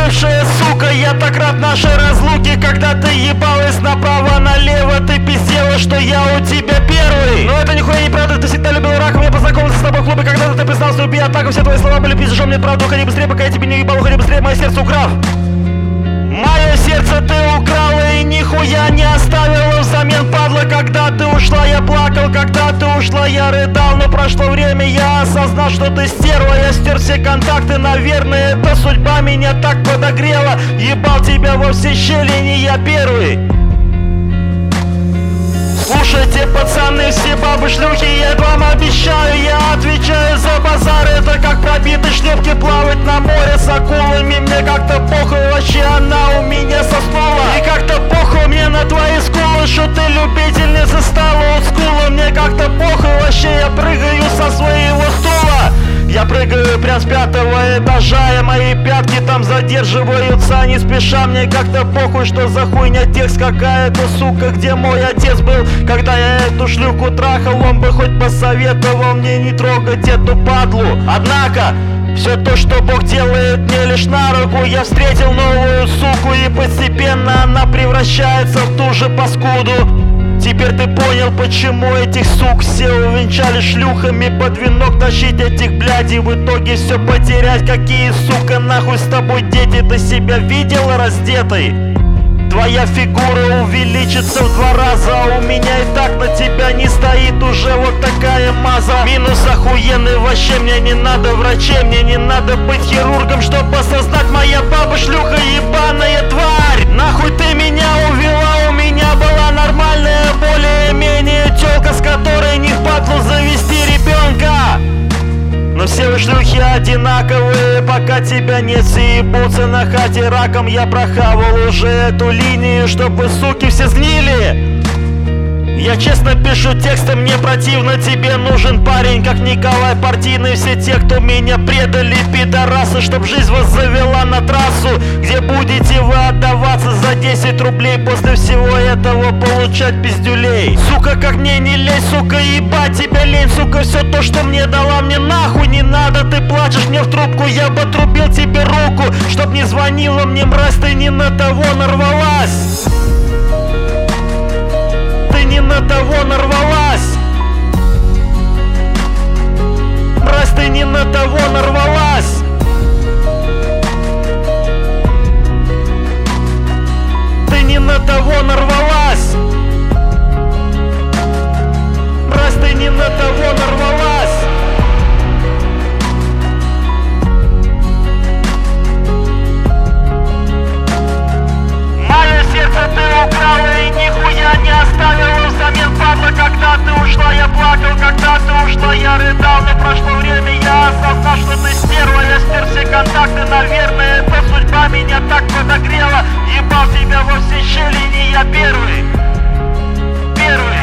бывшая сука, я так рад нашей разлуке. Когда ты ебалась направо-налево, ты пиздела, что я у тебя первый. Но это нихуя не правда, ты всегда любил раком. Я познакомился с тобой в клубе, когда-то ты признался, убей атаку. Все твои слова были пиздежом, нет правды. Уходи быстрее, пока я тебе не ебал, уходи быстрее, мое сердце украв. Мое сердце ты украла и нихуя не оставила взамен, падла. Когда ты ушла, я плакал, когда ты ушла, я рыдал. Но прошло время, я осознал, что ты стерва. Я стер все контакты, наверное, это судьба меня так подогрела. Ебал тебя во все щели, не я первый. Слушайте, пацаны, все бабы шлюхи, я вам обещаю, я отвечаю за базар. Это как пробитые шлюпки плавать на море с акулами. Мне как-то похуй, вообще она у меня соснула. И как-то похуй мне на твои скулы, что ты любительница стала олдскула. Мне как-то похуй, вообще я прыгаю со своего стула. Я прыгаю прям с 5-го этажа, и мои пятки там задерживаются не спеша. Мне как-то похуй, что за хуйня текст какая-то, сука, где мой отец был, когда я эту шлюху трахал. Он бы хоть посоветовал мне не трогать эту падлу. Однако все то, что Бог делает мне лишь на руку. Я встретил новую суку, и постепенно она превращается в ту же паскуду. Теперь ты понял, почему этих сук все увенчали шлюхами. Под венок тащить этих блядей, в итоге все потерять. Какие, сука, нахуй с тобой дети? Ты себя видела раздетой? Твоя фигура увеличится в 2 раза, а у меня и так на тебя не стоит уже вот такая маза. Минус охуенный, вообще мне не надо врачей, мне не надо быть хирургом, чтобы осознать, моя баба шлюха ебаная тварь. Нахуй ты меня увела, у меня была нормальная, более-менее тёлка, с которой не впадло завести ребенка. Но все вы шлюхи одинаковые, пока тебя нет, все ебутся на хате раком. Я прохавал уже эту линию, чтобы суки все сгнили. Я честно пишу тексты, мне противно. Тебе нужен парень, как Николай Партийный. Все те, кто меня предали, пидорасы, чтоб жизнь вас завела на трассу, где будете вы отдаваться за 10 рублей, после всего этого получать пиздюлей. Сука, как мне не лезь, сука, ебать тебя лень, сука, все то, что мне дала, мне нахуй не надо. Ты плачешь мне в трубку, я бы отрубил тебе руку, чтоб не звонила мне, мразь, ты не на того нарвалась. Ты не на того нарвалась. Мразь, ты не на того нарвалась. Ты не на того нарвалась. Мразь, ты не на того нарвалась. Мое сердце ты украла и нихуя не оставила взамен, падла. Когда ты ушла, я плакал, когда ты ушла, я рыдал. Но прошло время, я осознал, что ты стерва. Я стер все контакты, наверное, это судьба меня так подогрела. Ебал тебя во все щели, не я первый. Первый.